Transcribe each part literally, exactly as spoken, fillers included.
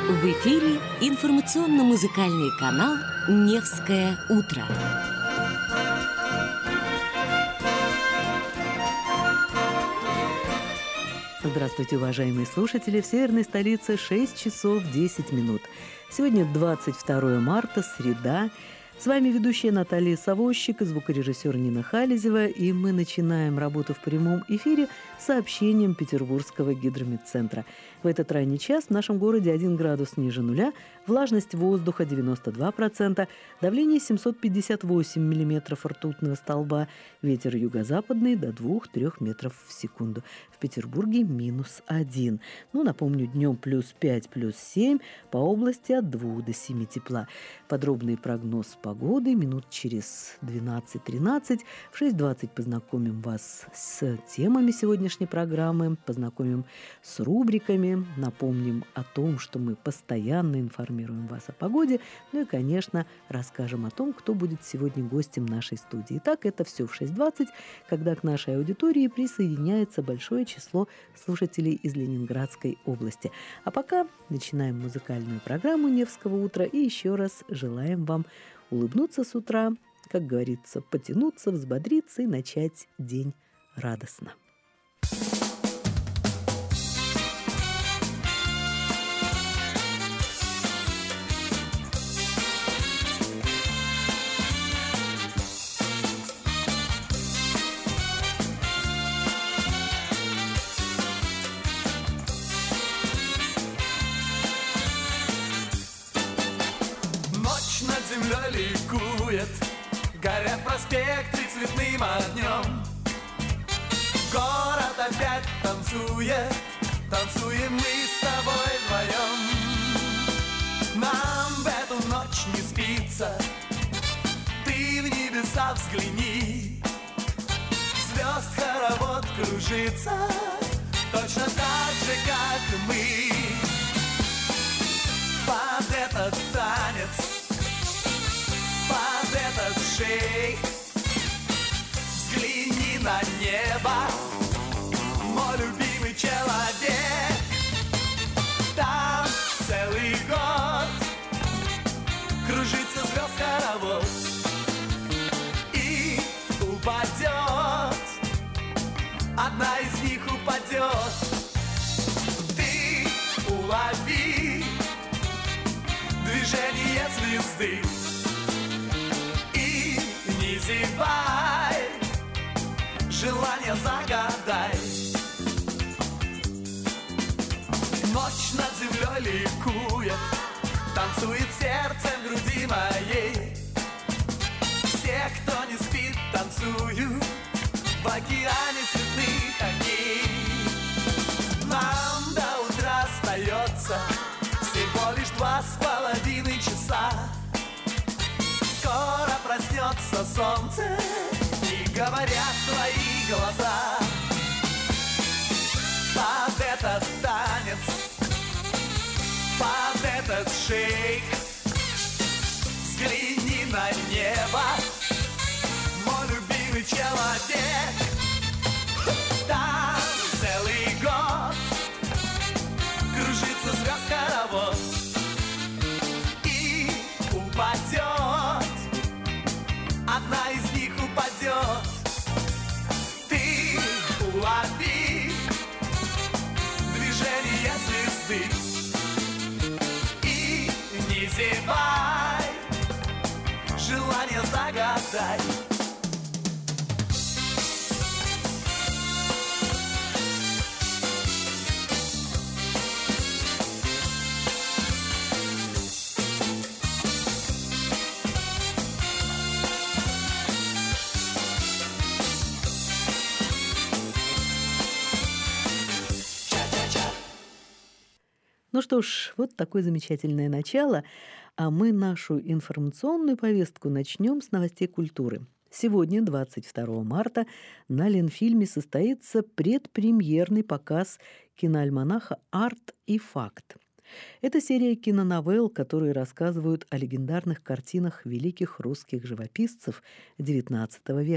В эфире информационно-музыкальный канал «Невское утро». Здравствуйте, уважаемые слушатели! В северной столице шесть часов десять минут. Сегодня двадцать второе марта, среда. С вами ведущая Наталья Савощик и звукорежиссер Нина Халезева. И мы начинаем работу в прямом эфире сообщением Петербургского гидрометцентра. В этот ранний час в нашем городе один градус ниже нуля, влажность воздуха девяносто два процента, давление семьсот пятьдесят восемь миллиметров ртутного столба, ветер юго-западный до двух-трёх метров в секунду. В Петербурге минус один. Ну, напомню, днем плюс пять, плюс семь, по области от двух до семи тепла. Подробный прогноз погоды минут через двенадцать-тринадцать. В шесть двадцать познакомим вас с темами сегодняшней программы, познакомим с рубриками, напомним о том, что мы постоянно информируем вас о погоде, ну и, конечно, расскажем о том, кто будет сегодня гостем нашей студии. Итак, это все в шесть двадцать, когда к нашей аудитории присоединяется большое число слушателей из Ленинградской области. А пока начинаем музыкальную программу «Невского утра» и еще раз желаем вам улыбнуться с утра, как говорится, потянуться, взбодриться и начать день радостно. Ликует, горят проспекты цветным огнем. Город опять танцует, танцуем мы с тобой вдвоем. Нам в эту ночь не спится, ты в небеса взгляни. Звезд хоровод кружится, точно так же, как и мы. Под этот танец, под этот шейк взгляни на небо, мой любимый человек. Там целый год кружится звезд хоровод, и упадет, одна из них упадет. Ты улови движение звезды, не зевай, желание загадай. Ночь над землей ликует, танцует сердце в груди моей. Все, кто не спит, танцуют в океане цветных огней. Нам до утра остается всего лишь два с половиной часа. Скоро проснется солнце, и говорят твои глаза. Под этот танец, под этот шейк взгляни на небо, мой любимый человек. Там целый год кружится звезд хоровод, и упадет, одна из них упадет. Ты улови движение звезды, и не зевай, желание загадай. Ну что ж, вот такое замечательное начало, а мы нашу информационную повестку начнем с новостей культуры. Сегодня, двадцать второго марта, на Ленфильме состоится предпремьерный показ киноальманаха «Арт и факт». Это серия киноновелл, которые рассказывают о легендарных картинах великих русских живописцев девятнадцатого века.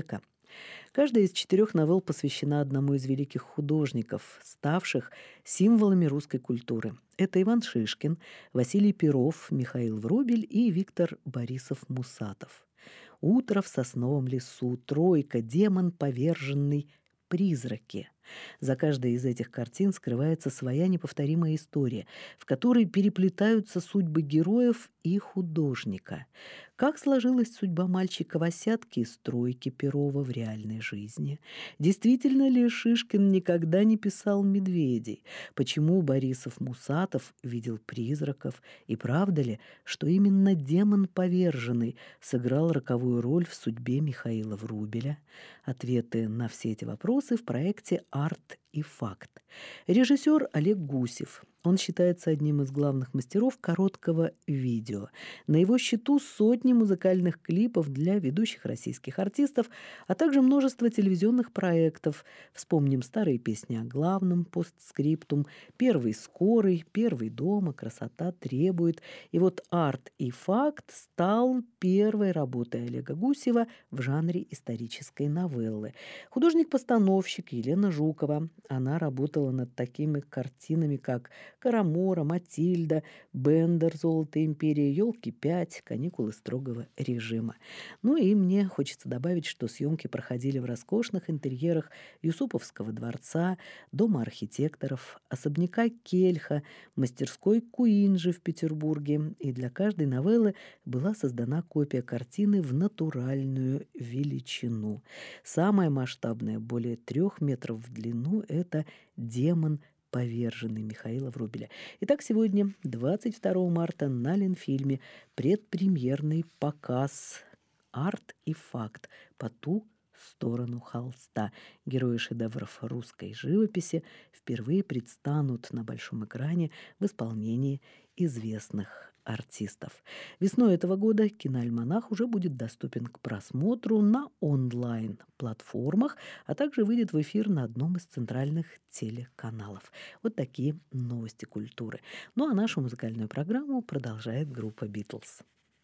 Каждая из четырех новелл посвящена одному из великих художников, ставших символами русской культуры. Это Иван Шишкин, Василий Перов, Михаил Врубель и Виктор Борисов-Мусатов. «Утро в сосновом лесу», «Тройка», «Демон поверженный», «Призраки». За каждой из этих картин скрывается своя неповторимая история, в которой переплетаются судьбы героев и художника. Как сложилась судьба мальчика-восятки из «Тройки» Перова в реальной жизни? Действительно ли Шишкин никогда не писал медведей? Почему Борисов-Мусатов видел призраков? И правда ли, что именно демон поверженный сыграл роковую роль в судьбе Михаила Врубеля? Ответы на все эти вопросы в проекте «Арт и факт». Режиссер Олег Гусев. Он считается одним из главных мастеров короткого видео. На его счету сотни музыкальных клипов для ведущих российских артистов, а также множество телевизионных проектов. Вспомним старые песни о главном, постскриптум, «Первый скорый», «Первый дома», «Красота требует». И вот «Арт и факт» стал первой работой Олега Гусева в жанре исторической новеллы. Художник-постановщик Елена Жукова. Она работала над такими картинами, как «Карамора», «Матильда», «Бендер», «Золотая империя», «Елки пять», «Каникулы строгого режима». Ну и мне хочется добавить, что съемки проходили в роскошных интерьерах Юсуповского дворца, Дома архитекторов, особняка Кельха, мастерской Куинджи в Петербурге. И для каждой новеллы была создана копия картины в натуральную величину. Самая масштабная, более трех метров в длину, это «Демон поверженный» Михаила Врубеля. Итак, сегодня, двадцать второго марта, на Ленфильме предпремьерный показ «Арт и факт. По ту сторону холста». Герои шедевров русской живописи впервые предстанут на большом экране в исполнении известных артистов. Весной этого года киноальманах уже будет доступен к просмотру на онлайн-платформах, а также выйдет в эфир на одном из центральных телеканалов. Вот такие новости культуры. Ну а нашу музыкальную программу продолжает группа «Битлз».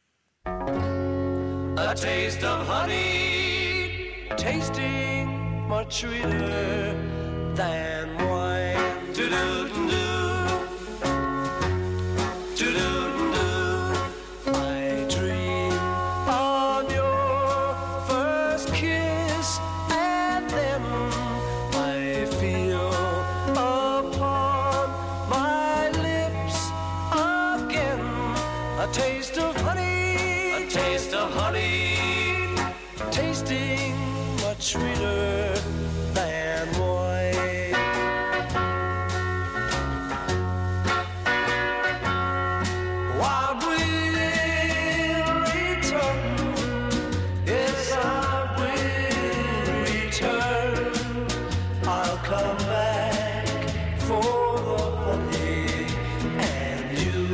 A taste of honey, tasting much sweeter than wine. Do-do-do-do. A taste of honey, a taste of honey, tasting much sweeter than wine. While we'll return, yes, I will return. I'll come back for the honey and you.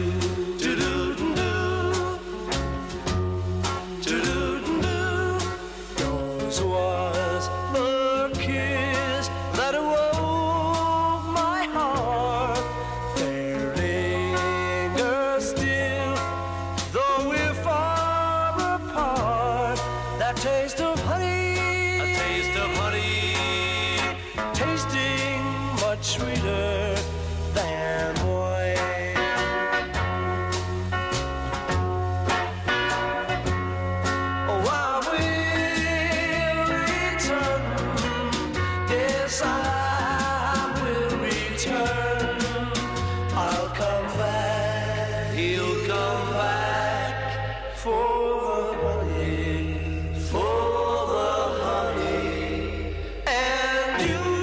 Sweeter than wine. Oh, I will return. Yes, I will return. I'll come back. He'll come back for the honey, for the honey and you.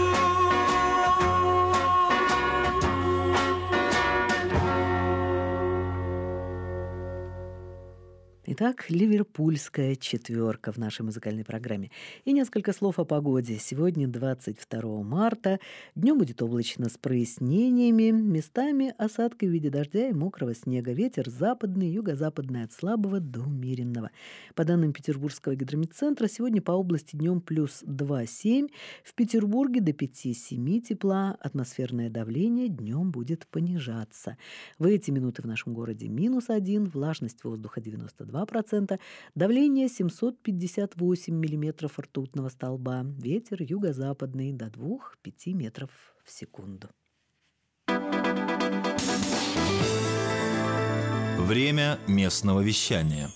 Итак, ливерпульская четверка в нашей музыкальной программе. И несколько слов о погоде. Сегодня, двадцать второго марта, днем будет облачно с прояснениями, местами осадки в виде дождя и мокрого снега. Ветер западный, юго-западный от слабого до умеренного. По данным Петербургского гидрометцентра, сегодня по области днем плюс два семь, в Петербурге до пяти семи тепла, атмосферное давление днем будет понижаться. В эти минуты в нашем городе минус один, влажность воздуха девяносто два процента. Давление семьсот пятьдесят восемь миллиметров ртутного столба. Ветер юго-западный до двух-пяти метров в секунду. Время местного вещания.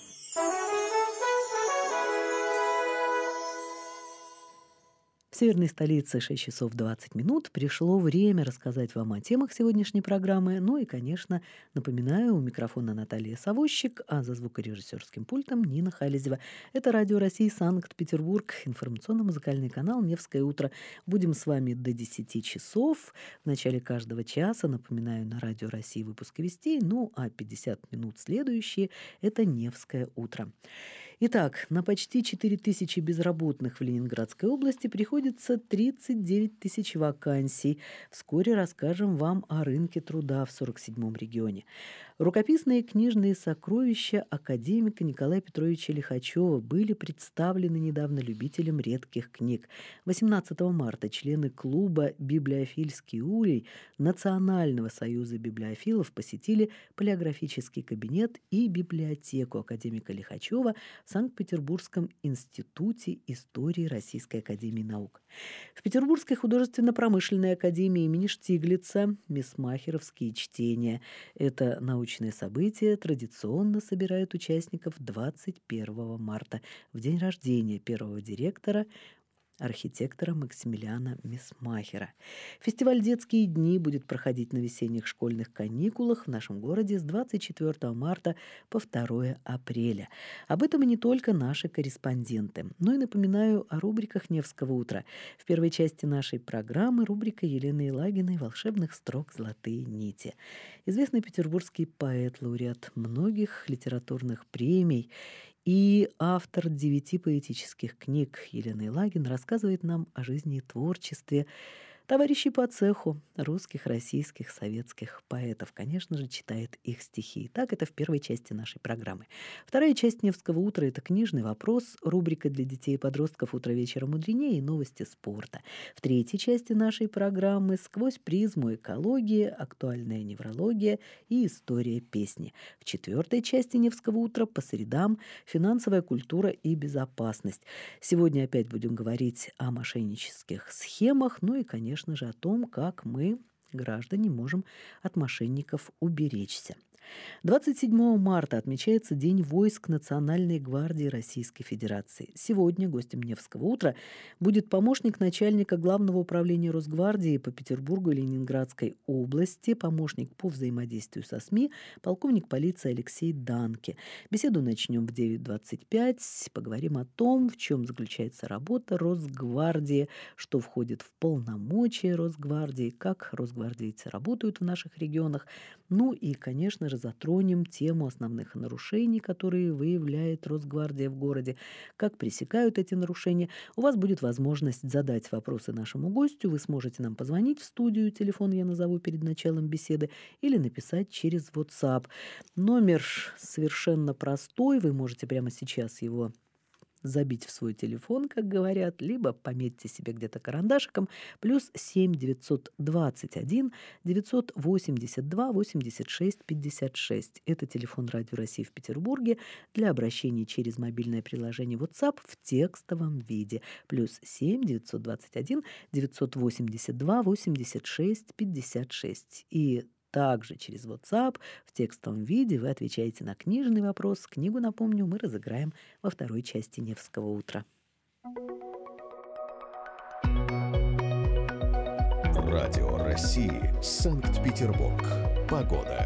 В северной столице шесть часов двадцать минут. Пришло время рассказать вам о темах сегодняшней программы. Ну и, конечно, напоминаю, у микрофона Наталья Савощик, а за звукорежиссерским пультом Нина Халезева. Это Радио России, Санкт-Петербург, информационно-музыкальный канал «Невское утро». Будем с вами до десяти часов. В начале каждого часа, напоминаю, на Радио России выпуск вестей, ну а пятьдесят минут следующие – это «Невское утро». Итак, на почти четыре тысячи безработных в Ленинградской области приходится тридцать девять тысяч вакансий. Вскоре расскажем вам о рынке труда в сорок седьмом регионе. Рукописные книжные сокровища академика Николая Петровича Лихачева были представлены недавно любителям редких книг. восемнадцатого марта члены клуба «Библиофильский улей» Национального союза библиофилов посетили полиографический кабинет и библиотеку академика Лихачева в Санкт-Петербургском институте истории Российской академии наук. В Петербургской художественно-промышленной академии имени Штиглица «Месмахеровские чтения». Это научное событие традиционно собирает участников двадцать первого марта, в день рождения первого директора, архитектора Максимилиана Месмахера. Фестиваль «Детские дни» будет проходить на весенних школьных каникулах в нашем городе с двадцать четвёртого марта по второго апреля. Об этом и не только наши корреспонденты. Но и напоминаю о рубриках «Невского утра». В первой части нашей программы рубрика Елены Елагиной «Волшебных строк. Золотые нити». Известный петербургский поэт, лауреат многих литературных премий и автор девяти поэтических книг Елена Елагин рассказывает нам о жизни и творчестве товарищей по цеху русских, российских, советских поэтов. Конечно же, читает их стихи. Так, это в первой части нашей программы. Вторая часть «Невского утра» — это книжный вопрос, рубрика для детей и подростков «Утро вечера мудренее» и новости спорта. В третьей части нашей программы «Сквозь призму экологии», актуальная неврология и история песни. В четвертой части «Невского утра» по средам финансовая культура и безопасность. Сегодня опять будем говорить о мошеннических схемах, ну и, конечно, Конечно же, о том, как мы, граждане, можем от мошенников уберечься. двадцать седьмого марта отмечается День войск Национальной гвардии Российской Федерации. Сегодня гостем «Невского утра» будет помощник начальника Главного управления Росгвардии по Петербургу и Ленинградской области, помощник по взаимодействию со СМИ, полковник полиции Алексей Данке. Беседу начнем в девять двадцать пять. Поговорим о том, в чем заключается работа Росгвардии, что входит в полномочия Росгвардии, как росгвардейцы работают в наших регионах. Ну и, конечно же, затронем тему основных нарушений, которые выявляет Росгвардия в городе, как пресекают эти нарушения. У вас будет возможность задать вопросы нашему гостю. Вы сможете нам позвонить в студию, телефон я назову перед началом беседы, или написать через WhatsApp. Номер совершенно простой, вы можете прямо сейчас его забить в свой телефон, как говорят, либо пометьте себе где-то карандашиком, плюс семь девятьсот двадцать один девятьсот восемьдесят два восемьдесят шесть пятьдесят шесть. Это телефон Радио России в Петербурге для обращений через мобильное приложение WhatsApp в текстовом виде. Плюс семь девятьсот двадцать один девятьсот восемьдесят два восемьдесят шесть пятьдесят шесть. И также через WhatsApp в текстовом виде вы отвечаете на книжный вопрос. Книгу, напомню, мы разыграем во второй части «Невского утра». Радио России, Санкт-Петербург. Погода.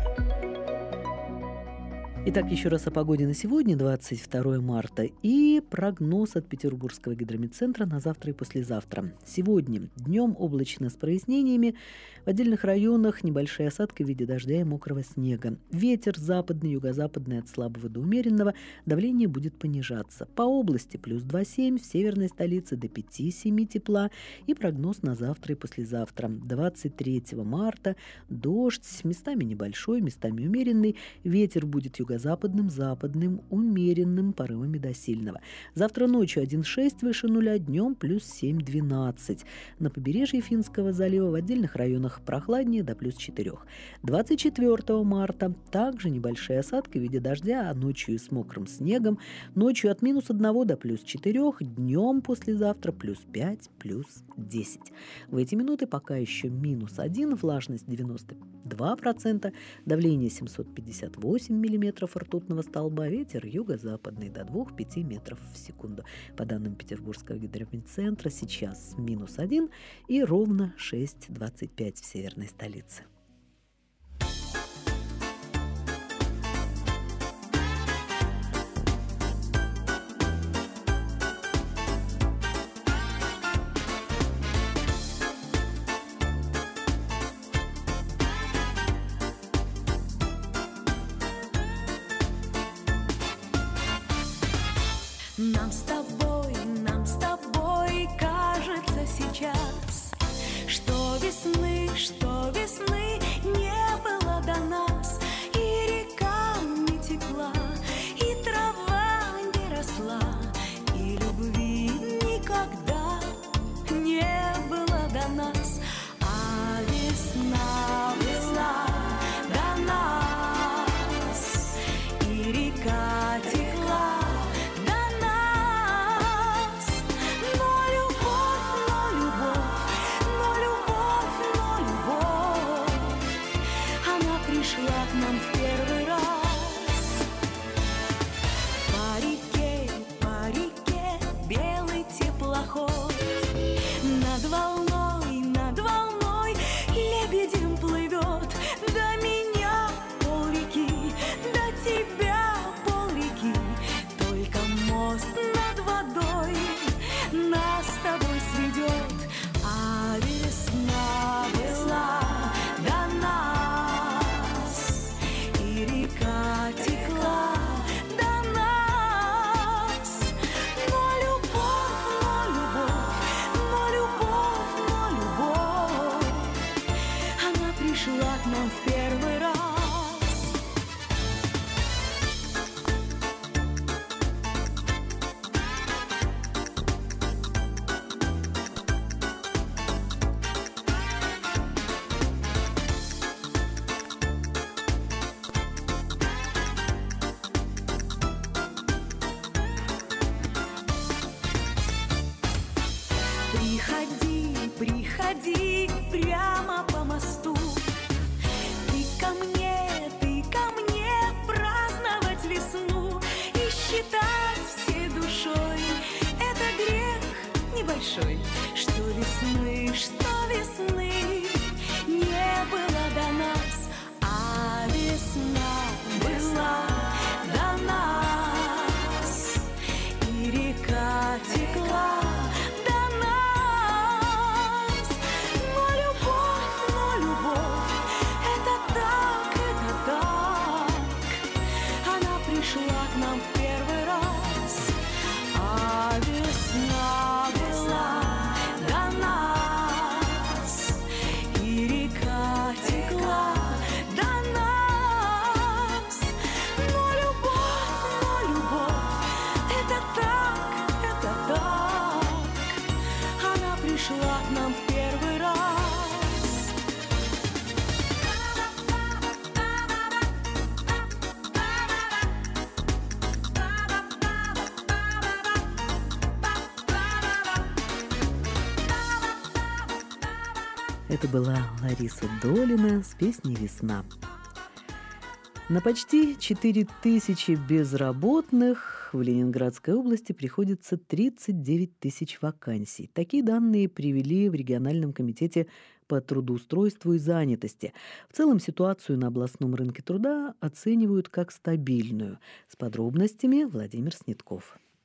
Итак, еще раз о погоде на сегодня, двадцать второго марта, и прогноз от Петербургского гидрометцентра на завтра и послезавтра. Сегодня днем облачно с прояснениями, в отдельных районах небольшие осадки в виде дождя и мокрого снега. Ветер западный, юго-западный от слабого до умеренного, давление будет понижаться. По области плюс два семь, в северной столице до пяти семи тепла, и прогноз на завтра и послезавтра. двадцать третьего марта дождь, местами небольшой, местами умеренный, ветер будет юго юго-западным, западным, умеренным порывами до сильного. Завтра ночью один шесть выше нуля, днем плюс семь двенадцать. На побережье Финского залива в отдельных районах прохладнее до плюс четырех. двадцать четвёртого марта также небольшие осадки в виде дождя, а ночью и с мокрым снегом. Ночью от минус одного до плюс четырех, днем послезавтра плюс пять, плюс десять. В эти минуты пока еще минус один, влажность девяносто два процента, давление семьсот пятьдесят восемь миллиметров ртутного столба, ветер юго-западный до двух-пяти метров в секунду. По данным Петербургского гидрометцентра, сейчас минус один и ровно шесть двадцать пять в северной столице. Нам с тобой, нам с тобой кажется сейчас, что весны, что весны не было до нас, и река не текла, и трава не росла, и любви никогда не было до нас, а весна была до нас, и река текла. Пришла к нам в первый раз. По реке, по реке белый теплоход, над волной, над волной лебедем плывет. До меня полреки, до тебя полреки, только мост над водой нас с тобой сведет. А весна была до нас, и река текла до нас. Но любовь, но любовь, но любовь, но любовь, она пришла к нам в первый раз. Приходи, приходи прямо по мосту. Ты ко мне, ты ко мне праздновать весну и считать всей душой. Это грех небольшой, что весны, что весны не было до нас, а весна была до нас, и река текла. Пришла к нам в первый раз, а весна была до нас, и река текла до нас. Но любовь, но любовь, это так, это так, она пришла к нам в первый раз. Это была Лариса Долина с песней «Весна». На почти четыре тысячи безработных в Ленинградской области приходится тридцать девять тысяч вакансий. Такие данные привели в региональном комитете по трудоустройству и занятости. В целом ситуацию на областном рынке труда оценивают как стабильную. С подробностями Владимир Снетков.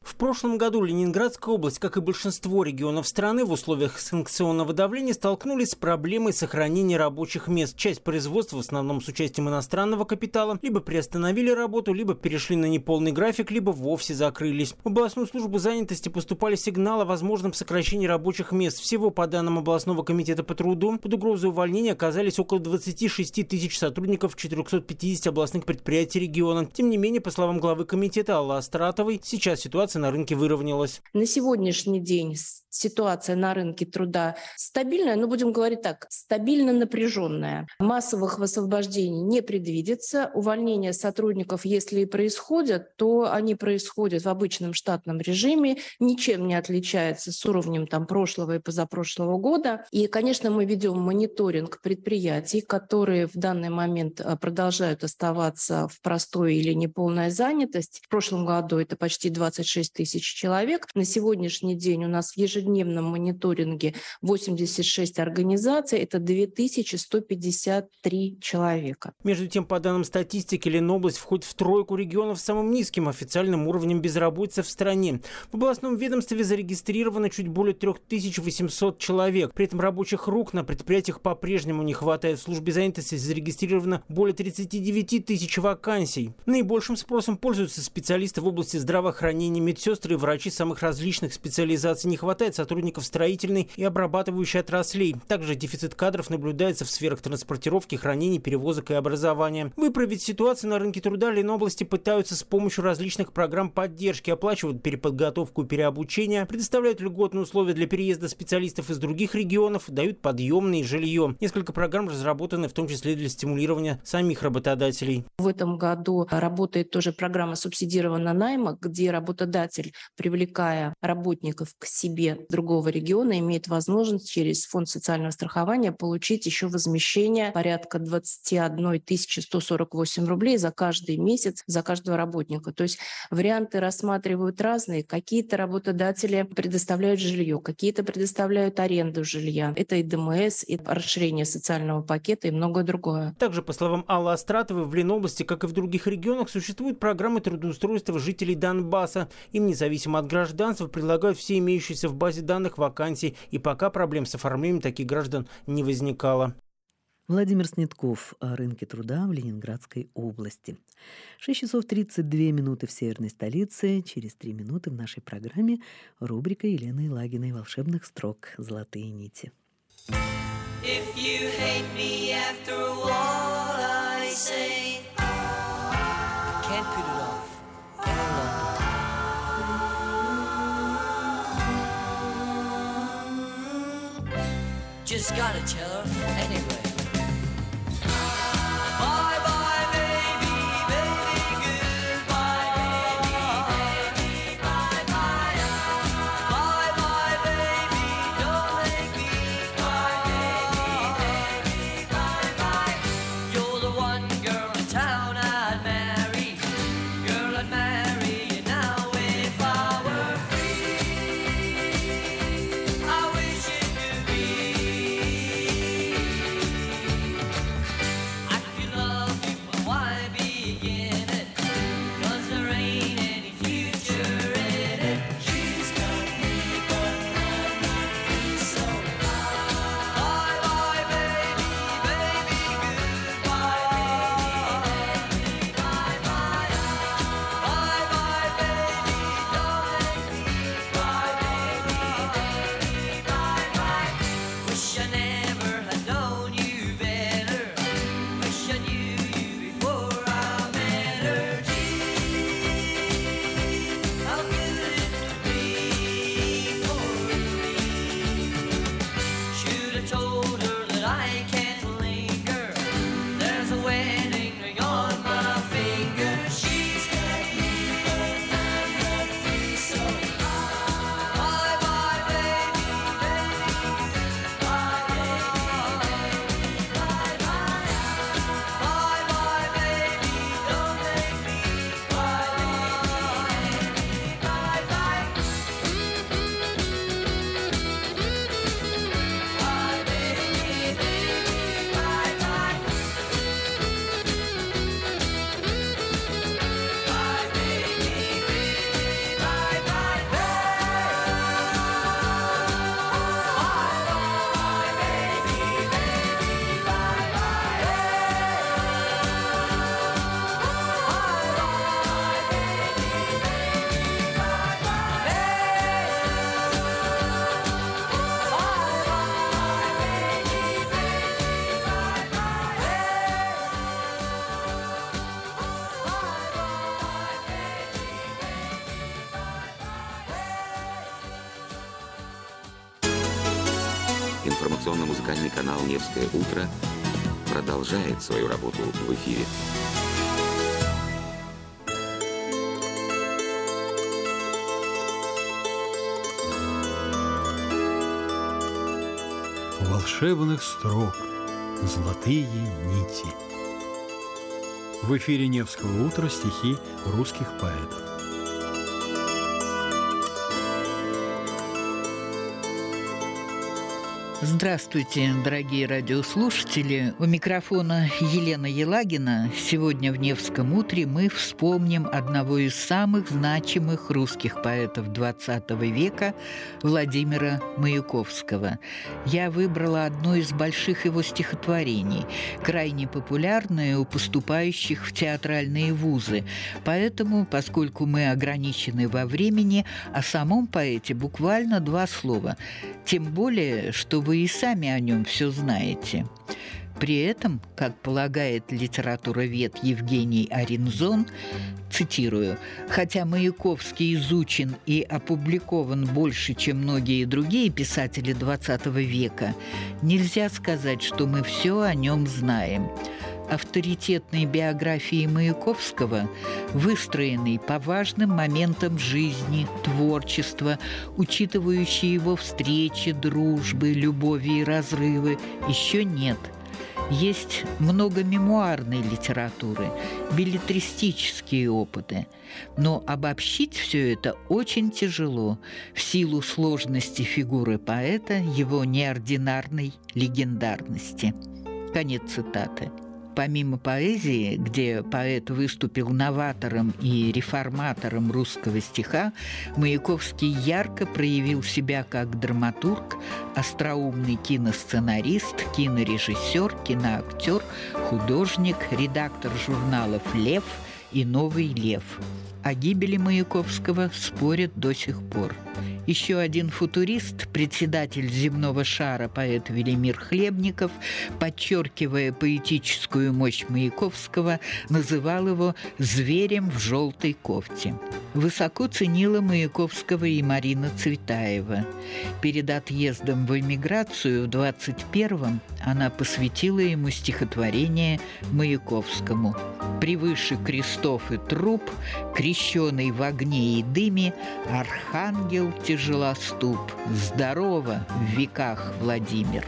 В прошлом году Ленинградская область, как и большинство регионов страны, в условиях санкционного давления столкнулись с проблемой сохранения рабочих мест. Часть производства, в основном с участием иностранного капитала, либо приостановили работу, либо перешли на неполный график, либо вовсе закрылись. В областную службу занятости поступали сигналы о возможном сокращении рабочих мест. Всего, по данным областного комитета по труду, под угрозой увольнения оказались около двадцати шести тысяч сотрудников четырехсот пятидесяти областных предприятий региона. Тем не менее, по словам главы комитета Аллы Астратовой, сейчас ситуация на рынке выровнялась. На сегодняшний день ситуация на рынке труда стабильная, но будем говорить так, стабильно напряженная. Массовых высвобождений не предвидится. Увольнения сотрудников, если и происходят, то они происходят в обычном штатном режиме, ничем не отличается с уровнем там, прошлого и позапрошлого года. И, конечно, мы ведем мониторинг предприятий, которые в данный момент продолжают оставаться в простой или неполной занятости. В прошлом году это почти двадцать шесть тысяч человек. На сегодняшний день у нас в ежедневном мониторинге восемьдесят шесть организаций, это две тысячи сто пятьдесят три человека. Между тем, по данным статистики, Ленобласть входит в тройку регионов с самым низким официальным уровнем безработицы в стране. В областном ведомстве зарегистрировано чуть более три тысячи восемьсот человек. При этом рабочих рук на предприятиях по-прежнему не хватает. В службе занятости зарегистрировано более тридцати девяти тысяч вакансий. Наибольшим спросом пользуются специалисты в области здравоохранения, медсестры и врачи самых различных специализаций. Не хватает сотрудников строительной и обрабатывающей отраслей. Также дефицит кадров наблюдается в сферах транспортировки, хранения, перевозок и образования. Выправить ситуацию на рынке труда Ленобласти пытаются с помощью различных программ поддержки, оплачивают переподготовку и переобучение, предоставляют льготные условия для переезда специалистов из других регионов, дают подъемное жилье. Несколько программ разработаны в том числе для стимулирования самих работодателей. В этом году работает тоже программа субсидированного найма, где работодатель, привлекая работников к себе другого региона, имеет возможность через фонд социального страхования получить еще возмещение порядка двадцать одна тысяча сто сорок восемь рублей за каждый месяц, за каждого работника. То есть варианты рассматривают разные. Какие-то работодатели предоставляют жилье, какие-то предоставляют аренду жилья. Это и ДМС, и расширение социального пакета, и многое другое. Также, по словам Аллы Астратовой, в Ленобласти, как и в других регионах, существуют программы трудоустройства жителей Донбасса. Им, независимо от гражданства, предлагают все имеющиеся в базе данных вакансий, и пока проблем с оформлением таких граждан не возникало. Владимир Снетков о рынке труда в Ленинградской области. шесть часов тридцать две минуты в северной столице. Через три минуты в нашей программе рубрика Елены Лагиной «Волшебных строк. Золотые нити». If you hate me after what I say, can't put it off any longer. Just gotta tell her anyway. информационно-музыкальный канал «Невское утро» продолжает свою работу в эфире. Волшебных строк, золотые нити. В эфире Невского утра стихи русских поэтов. Здравствуйте, дорогие радиослушатели. У микрофона Елена Елагина. Сегодня в Невском утре мы вспомним одного из самых значимых русских поэтов двадцатого века Владимира Маяковского. Я выбрала одно из больших его стихотворений, крайне популярное у поступающих в театральные вузы. Поэтому, поскольку мы ограничены во времени, о самом поэте буквально два слова. Тем более, что вы и сами о нем все знаете. При этом, как полагает литературовед Евгений Аринзон, цитирую, «хотя Маяковский изучен и опубликован больше, чем многие другие писатели двадцатого века, нельзя сказать, что мы все о нем знаем». Авторитетной биографии Маяковского, выстроенной по важным моментам жизни, творчества, учитывающей его встречи, дружбы, любови и разрывы, еще нет. Есть много мемуарной литературы, беллетристические опыты. Но обобщить все это очень тяжело в силу сложности фигуры поэта, его неординарной легендарности. Конец цитаты. Помимо поэзии, где поэт выступил новатором и реформатором русского стиха, Маяковский ярко проявил себя как драматург, остроумный киносценарист, кинорежиссер, киноактер, художник, редактор журналов «Лев» и «Новый лев». О гибели Маяковского спорят до сих пор. Еще один футурист, председатель земного шара, поэт Велимир Хлебников, подчеркивая поэтическую мощь Маяковского, называл его «зверем в желтой кофте». Высоко ценила Маяковского и Марина Цветаева. Перед отъездом в эмиграцию в двадцать первом она посвятила ему стихотворение Маяковскому. «Превыше крестов и труп, крещеный в огне и дыме, архангел тяжелоступ, здорово в веках, Владимир».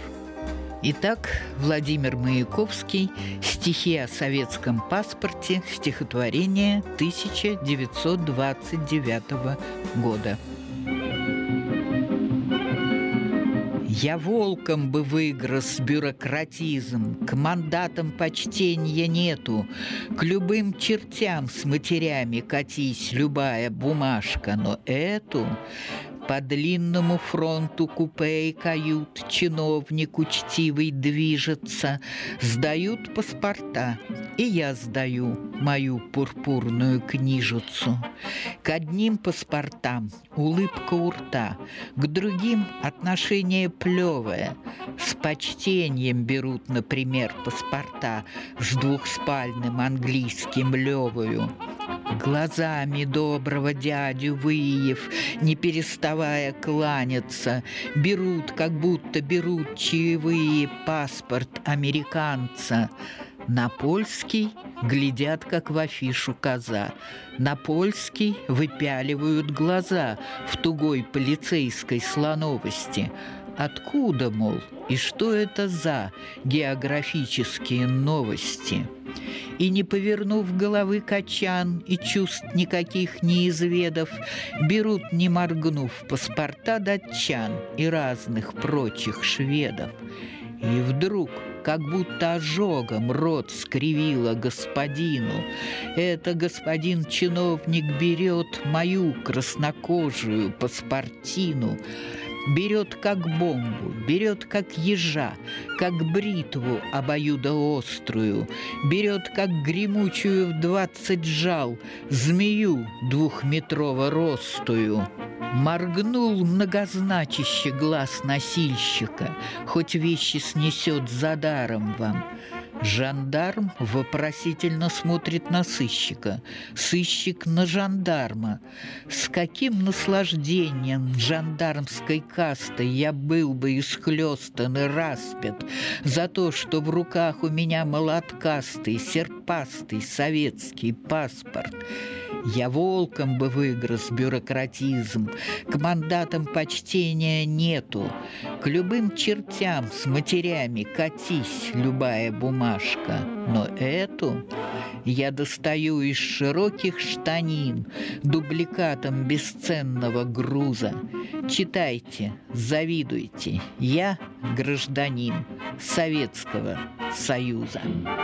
Итак, Владимир Маяковский, стихи о советском паспорте, стихотворение тысяча девятьсот двадцать девятого года. Я волком бы выгрыз бюрократизм, к мандатам почтения нету, к любым чертям с матерями катись любая бумажка, но эту... По длинному фронту купе и кают чиновник учтивый движется, сдают паспорта, и я сдаю мою пурпурную книжицу. К одним паспортам улыбка у рта, к другим отношение плевое. С почтением берут, например, паспорта с двухспальным английским левою. Глазами доброго дядю выев, не переставая кланяться, берут, как будто берут чаевые, паспорт американца. На польский глядят, как в афишу коза. На польский выпяливают глаза в тугой полицейской слоновости. Откуда, мол, и что это за географические новости? И не повернув головы качан и чувств никаких не изведав, берут, не моргнув, паспорта датчан и разных прочих шведов. И вдруг, как будто ожогом, рот скривило господину. Это господин-чиновник берет мою краснокожую паспортину, берет как бомбу, берет как ежа, как бритву обоюдоострую, берет как гремучую в двадцать жал змею двухметрово ростую. Моргнул многозначище глаз носильщика, хоть вещи снесет за даром вам. Жандарм вопросительно смотрит на сыщика, сыщик на жандарма. С каким наслаждением жандармской кастой я был бы исхлёстан и распят за то, что в руках у меня молоткастый, серпастый советский паспорт. Я волком бы выгрыз бюрократизм, к мандатам почтения нету, к любым чертям с матерями катись, любая бумажка. Но эту я достаю из широких штанин дубликатом бесценного груза. Читайте, завидуйте, я гражданин Советского Союза.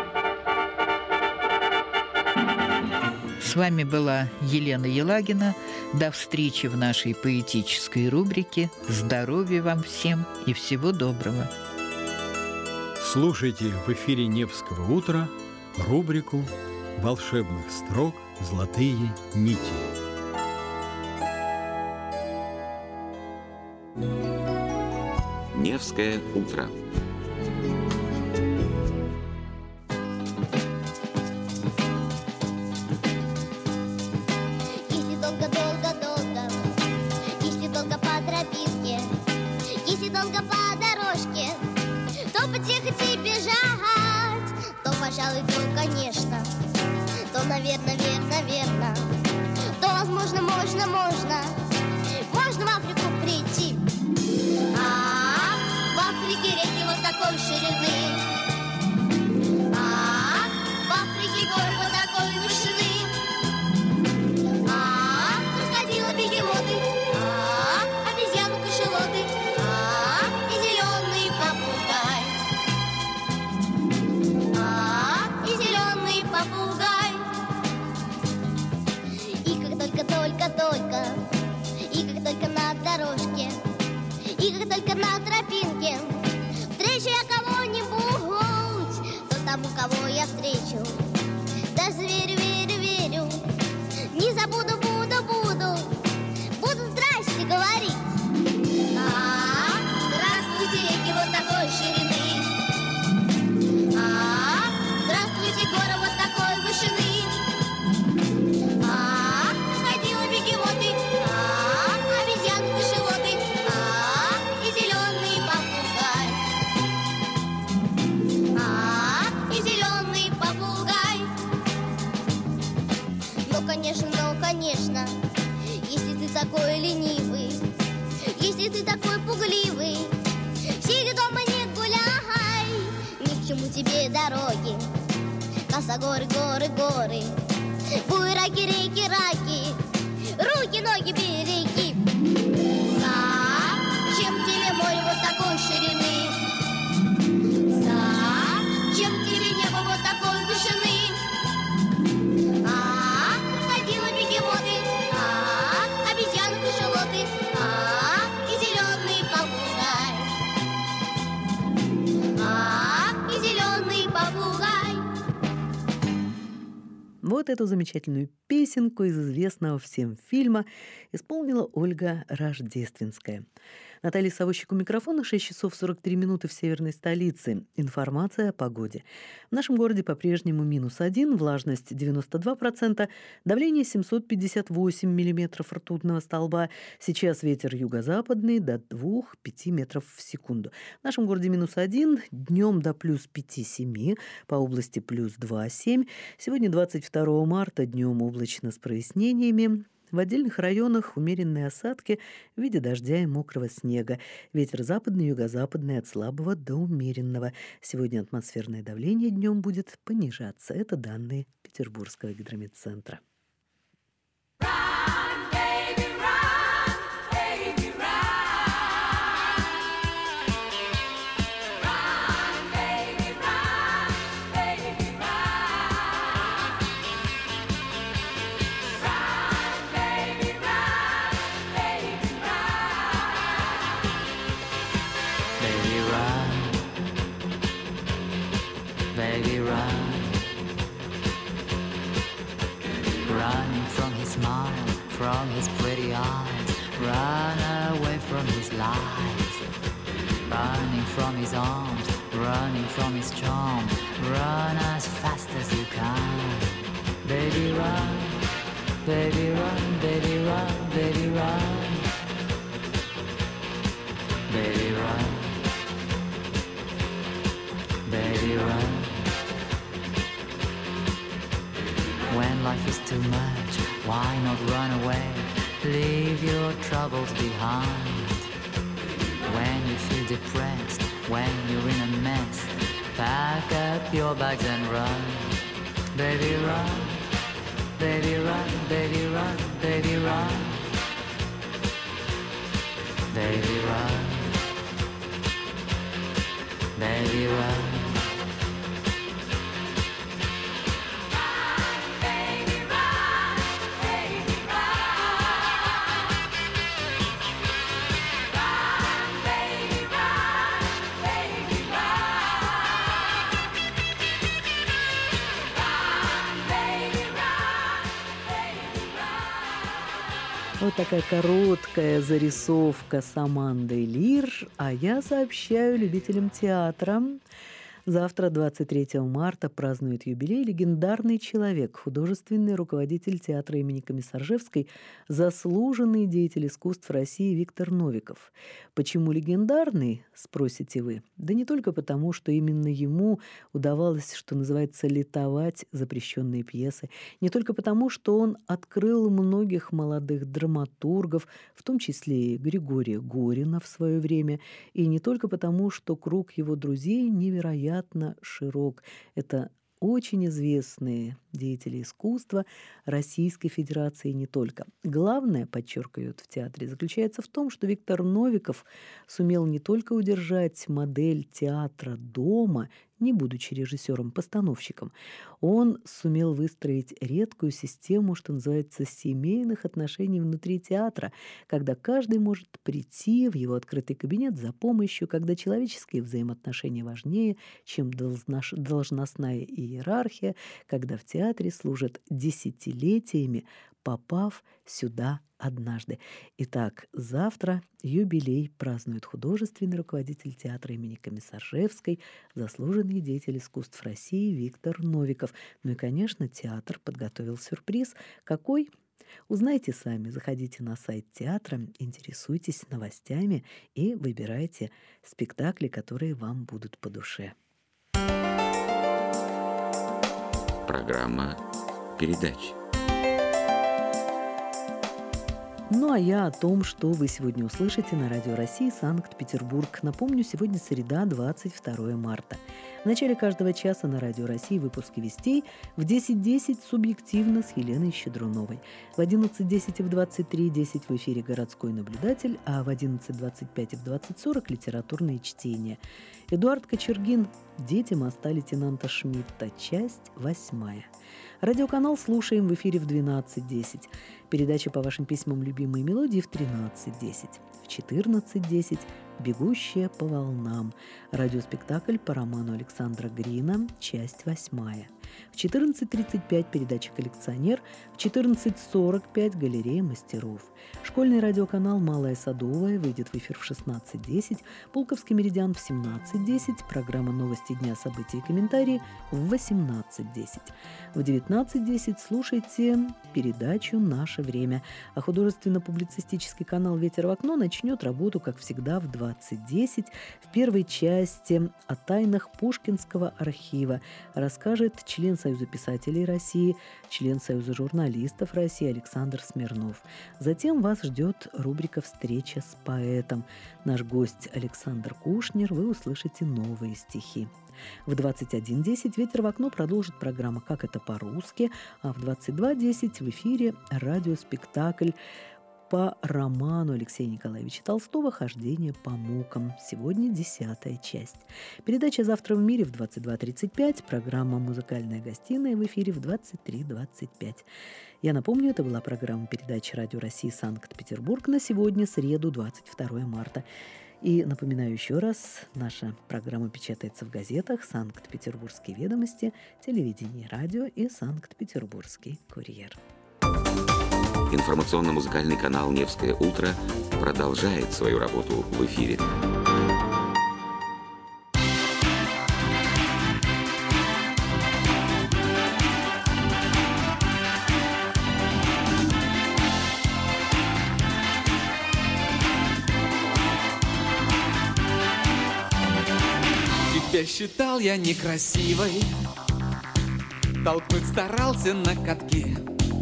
С вами была Елена Елагина. До встречи в нашей поэтической рубрике. Здоровья вам всем и всего доброго. Слушайте в эфире «Невского утра» рубрику «Волшебных строк. Золотые нити». Невское утро. Пожалуй, то, конечно, то, наверное, верно, верно, то, возможно, можно, можно, можно в Африку прийти. А, в Африке реки вот такой ширины, а, в Африке горы вот такой вышины, а, крокодилы, бегемоты, а, обезьяны, кашалоты, а, и зеленый попугай. Попугай. И как только-только-только, и как только на дорожке, и как только на тропинке встречу я кого-нибудь, то тому, кого я встречу, даже верю, верю, верю, не забуду, буду, буду, буду здрасте говорить. А, здравствуйте, реки вот такой ширины. А, здравствуйте, горы вот такой вышины. А, крокодилы, бегемоты, а, обезьяны, кашалоты, а, и зеленый попугай. А, и зеленый попугай. Ну, конечно, ну, конечно, если ты такой ленивый, если ты такой пугливый, сиди дома, не гуляй, ни к чему тебе дороги. Косогоры, горы, горы, буераки, реки, раки, руки, ноги, береги. Зачем тебе море вот такой ширины? Зачем тебе небо вот такой вышины? А, крокодилы, бегемоты, а, обезьяны, кашалоты, а, и зеленый попугай. А, и зеленый попугай. Вот эту замечательную песенку из известного всем фильма исполнила Ольга Рождественская. Наталья Савощик у микрофона. Шесть часов сорок три минуты в северной столице. Информация о погоде. В нашем городе по-прежнему минус один, влажность девяносто два процента, давление семьсот пятьдесят восемь миллиметров ртутного столба. Сейчас ветер юго-западный до двух-пяти метров в секунду. В нашем городе минус один, днем до плюс пяти-семи, по области плюс два-семь. Сегодня двадцать второго марта, днем облачно с прояснениями. В отдельных районах умеренные осадки в виде дождя и мокрого снега. Ветер западный, юго-западный от слабого до умеренного. Сегодня атмосферное давление днем будет понижаться. Это данные Петербургского гидрометцентра. Baby, run, running from his mind, from his pretty eyes, run away from his lies, running from his arms, running from his charm. Run as fast as you can. Baby, run, baby, run, baby, run, baby, run. Baby, run, baby, run. When life is too much, why not run away? Leave your troubles behind. When you feel depressed, when you're in a mess, pack up your bags and run. Baby, run, baby, run, baby, run, baby, run. Baby, run, baby, run. Вот такая короткая зарисовка с Амандой Лир, а я сообщаю любителям театра. Завтра, двадцать третьего марта, празднует юбилей легендарный человек, художественный руководитель театра имени Комиссаржевской, заслуженный деятель искусств России Виктор Новиков. Почему легендарный, спросите вы? Да не только потому, что именно ему удавалось, что называется, литовать запрещенные пьесы, не только потому, что он открыл многих молодых драматургов, в том числе и Григория Горина в свое время, и не только потому, что круг его друзей невероятно широк. Это очень известные деятели искусства Российской Федерации и не только. Главное, подчеркивают в театре, заключается в том, что Виктор Новиков сумел не только удержать модель театра дома, не будучи режиссером-постановщиком, он сумел выстроить редкую систему, что называется, семейных отношений внутри театра, когда каждый может прийти в его открытый кабинет за помощью, когда человеческие взаимоотношения важнее, чем должностная иерархия, когда в театре служат десятилетиями, попав сюда однажды. Итак, завтра юбилей празднует художественный руководитель театра имени Комиссаржевской, заслуженный деятель искусств России Виктор Новиков. Ну и, конечно, театр подготовил сюрприз. Какой? Узнайте сами, заходите на сайт театра, интересуйтесь новостями и выбирайте спектакли, которые вам будут по душе. Программа передач. Ну а я о том, что вы сегодня услышите на Радио России Санкт-Петербург. Напомню, сегодня среда, двадцать второе марта. В начале каждого часа на Радио России выпуски вестей, в десять десять субъективно с Еленой Щедруновой, в одиннадцать десять и в двадцать три десять в эфире «Городской наблюдатель», а в одиннадцать двадцать пять и в двадцать сорок литературные чтения. Эдуард Кочергин «Дети моста лейтенанта Шмидта», часть восьмая. Радиоканал «Слушаем» в эфире в двенадцать десять. Передача по вашим письмам «Любимые мелодии» в тринадцать десять. В четырнадцать десять «Бегущая по волнам». Радиоспектакль по роману Александра Грина, часть восьмая. В четырнадцать тридцать пять передача «Коллекционер», в четырнадцать сорок пять «Галерея мастеров». Школьный радиоканал «Малая Садовая» выйдет в эфир в шестнадцать десять, «Пулковский меридиан» в семнадцать десять, программа «Новости дня, события и комментарии» в восемнадцать десять. В девятнадцать десять слушайте передачу «Наше время», а художественно-публицистический канал «Ветер в окно» начнет работу, как всегда, в двадцать десять. В первой части о тайнах Пушкинского архива расскажет член Союза писателей России, член Союза журналистов России Александр Смирнов. Затем вас ждет рубрика «Встреча с поэтом». Наш гость Александр Кушнер, вы услышите новые стихи. В двадцать один десять «Ветер в окно» продолжит программа «Как это по-русски», а в двадцать два десять в эфире радиоспектакль по роману Алексея Николаевича Толстого «Хождение по мукам». Сегодня десятая часть. Передача «Завтра в мире» в двадцать два тридцать пять, программа «Музыкальная гостиная» в эфире в двадцать три двадцать пять. Я напомню, это была программа передачи «Радио России Санкт-Петербург» на сегодня, среду, двадцать второе марта. И напоминаю еще раз, наша программа печатается в газетах «Санкт-Петербургские ведомости», телевидение, радио и «Санкт-Петербургский курьер». Информационно-музыкальный канал «Невское утро» продолжает свою работу в эфире. Себя считал я некрасивой, толкнуть старался на катке.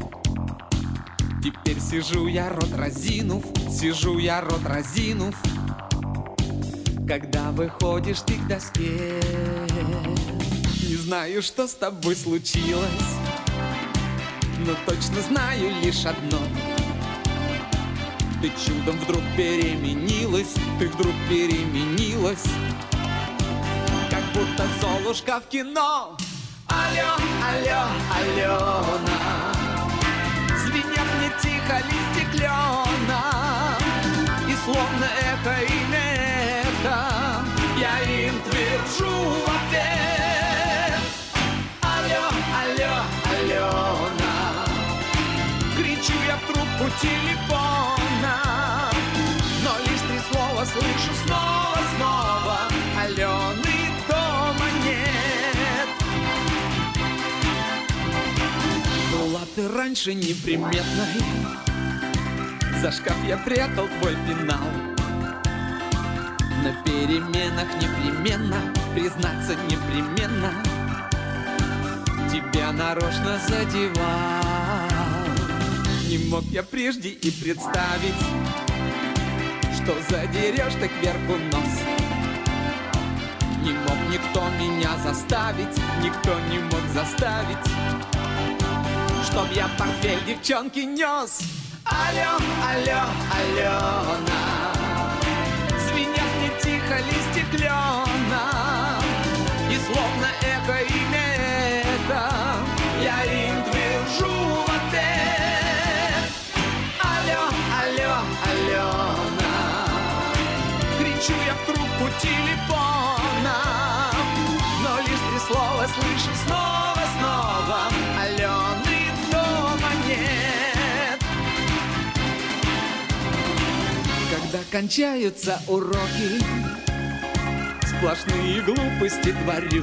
Теперь сижу я рот разинув, сижу я рот разинув, когда выходишь ты к доске. Не знаю, что с тобой случилось, но точно знаю лишь одно: ты чудом вдруг переменилась, ты вдруг переменилась, как будто Золушка в кино. Алло, алло, Алена, звенят мне тихо листья клена, и словно эхо имя это я им твержу в ответ. Алло, алло, Алена, кричу я в трубку телефона, но лишь три слова слышу снова, снова: Алены дома нет. Была ты раньше неприметной, за шкаф я прятал твой пенал. На переменах непременно, признаться непременно, тебя нарочно задевал. Не мог я прежде и представить, что задерешь ты кверху нос. Не мог никто меня заставить, никто не мог заставить, чтоб я портфель девчонки нес. Алло, алло, Алена, звенят мне тихо листья клена, и словно эхо имя это я им твержу в ответ. Алло, алло, Алена, кричу я в трубку телефона, но лишь три слова слышу снова, снова: Алены дома нет. Когда кончаются уроки, сплошные глупости творю.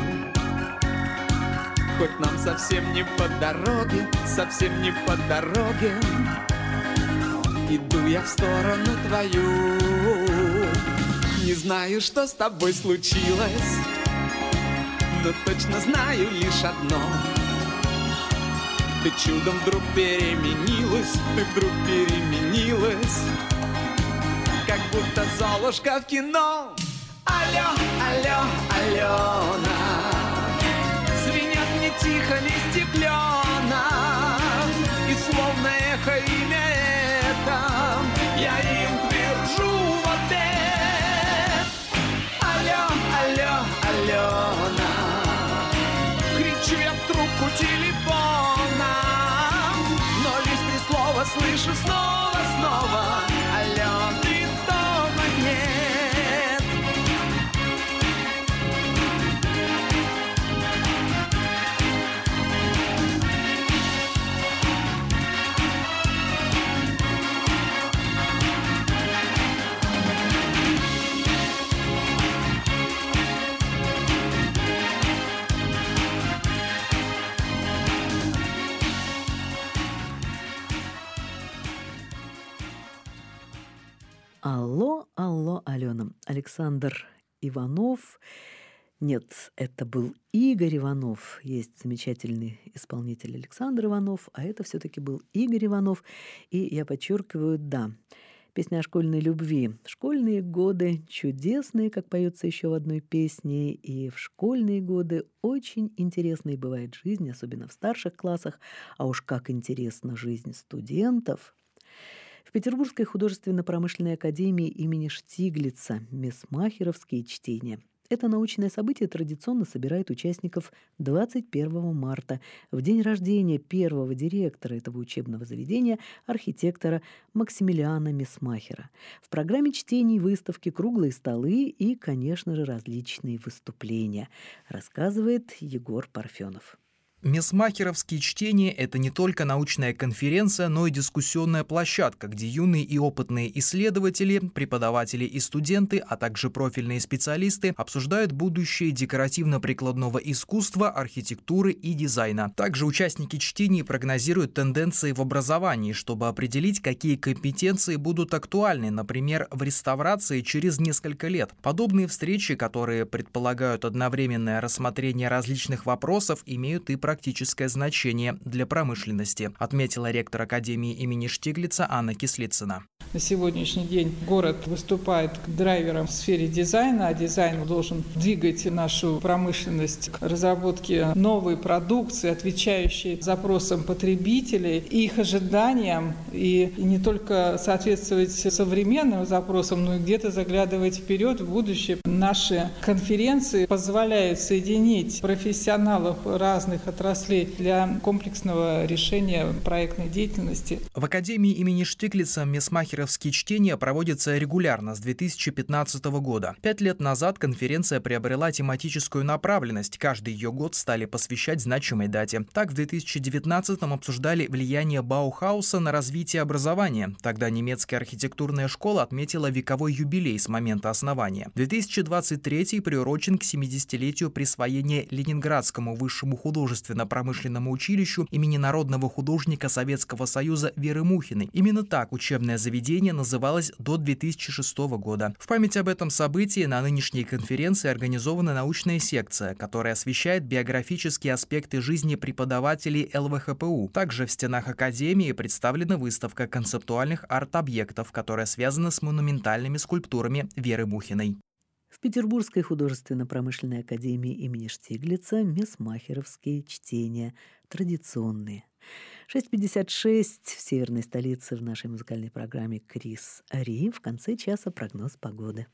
Хоть нам совсем не по дороге, совсем не по дороге, иду я в сторону твою. Не знаю, что с тобой случилось, но точно знаю лишь одно: ты чудом вдруг переменилась, ты вдруг переменилась, как будто Золушка в кино. Алло, алло, Алена, звенят мне тихо листья клена, и словно эхо имя это я им твержу в ответ. Алло, алло, Алена, кричу я в трубку телефона, но лишь три слова слышу снова, снова: Алены дома нет. Алло, алло, Алена. Александр Иванов. Нет, это был Игорь Иванов. Есть замечательный исполнитель Александр Иванов, а это все-таки был Игорь Иванов. И я подчеркиваю, да, песня о школьной любви. Школьные годы чудесные, как поется еще в одной песне, и в школьные годы очень интересной бывает жизнь, особенно в старших классах, а уж как интересна жизнь студентов. В Петербургской художественно-промышленной академии имени Штиглица «Месмахеровские чтения». Это научное событие традиционно собирает участников двадцать первого марта, в день рождения первого директора этого учебного заведения, архитектора Максимилиана Месмахера. В программе чтений, выставки, круглые столы и, конечно же, различные выступления, рассказывает Егор Парфенов. Месмахеровские чтения – это не только научная конференция, но и дискуссионная площадка, где юные и опытные исследователи, преподаватели и студенты, а также профильные специалисты обсуждают будущее декоративно-прикладного искусства, архитектуры и дизайна. Также участники чтений прогнозируют тенденции в образовании, чтобы определить, какие компетенции будут актуальны, например, в реставрации через несколько лет. Подобные встречи, которые предполагают одновременное рассмотрение различных вопросов, имеют и практическое значение для промышленности, отметила ректор Академии имени Штиглица Анна Кислицына. На сегодняшний день город выступает драйвером в сфере дизайна, а дизайн должен двигать нашу промышленность к разработке новой продукции, отвечающей запросам потребителей и их ожиданиям, и не только соответствовать современным запросам, но и где-то заглядывать вперед в будущее. Наши конференции позволяют соединить профессионалов разных отраслей для комплексного решения проектной деятельности. В Академии имени Штиглица месмахеровские чтения проводятся регулярно с две тысячи пятнадцатого года. Пять лет назад конференция приобрела тематическую направленность. Каждый ее год стали посвящать значимой дате. Так, в две тысячи девятнадцатом обсуждали влияние Баухауса на развитие образования. Тогда немецкая архитектурная школа отметила вековой юбилей с момента основания. две тысячи двадцать третий приурочен к семидесятилетию присвоения Ленинградскому высшему художественно-промышленному училищу имени народного художника Советского Союза Веры Мухиной. Именно так учебное заведение называлось до две тысячи шестого года. В память об этом событии на нынешней конференции организована научная секция, которая освещает биографические аспекты жизни преподавателей эл вэ ха пэ у. Также в стенах Академии представлена выставка концептуальных арт-объектов, которая связана с монументальными скульптурами Веры Мухиной. В Петербургской художественно-промышленной академии имени Штиглица месмахеровские чтения традиционные. шесть пятьдесят шесть в северной столице в нашей музыкальной программе Крис Ри. В конце часа прогноз погоды.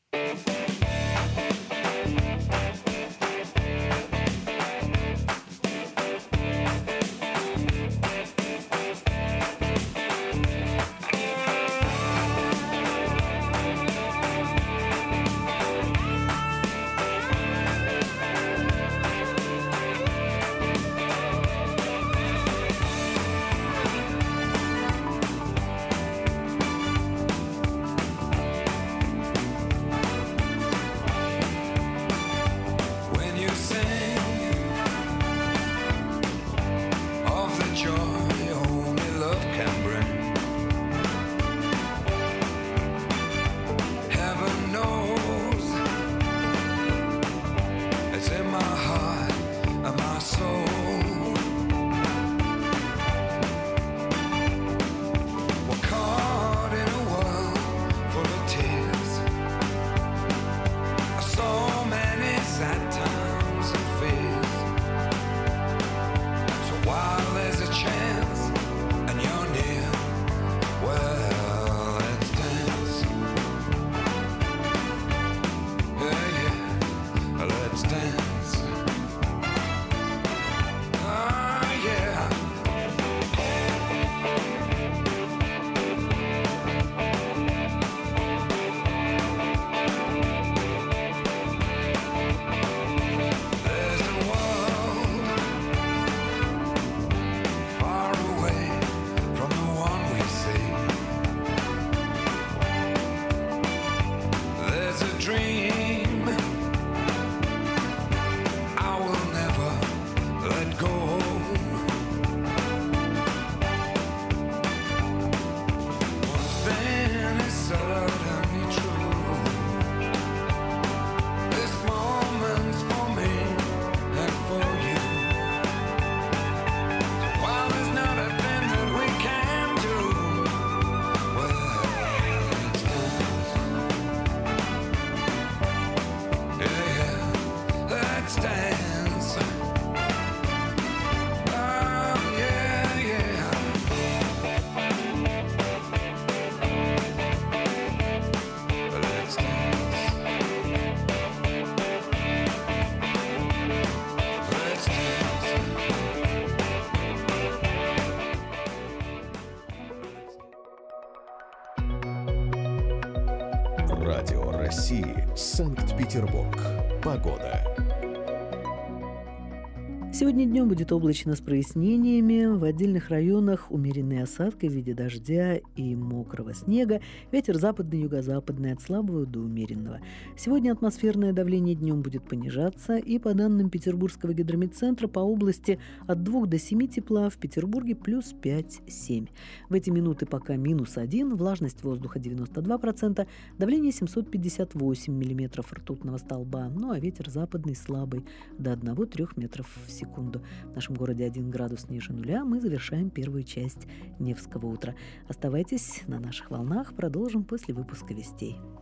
Радио России, Санкт-Петербург. Погода. Сегодня днем будет облачно с прояснениями. В отдельных районах умеренные осадки в виде дождя и мокрого снега. Ветер западный, юго-западный от слабого до умеренного. Сегодня атмосферное давление днем будет понижаться. И по данным Петербургского гидрометцентра по области от двух до семи тепла, в Петербурге плюс пять-семь. В эти минуты пока минус один, влажность воздуха девяносто два процента, давление семьсот пятьдесят восемь миллиметров ртутного столба. Ну а ветер западный слабый до одного-трёх метров в секунду. секунду. В нашем городе один градус ниже нуля. Мы завершаем первую часть Невского утра. Оставайтесь на наших волнах. Продолжим после выпуска вестей.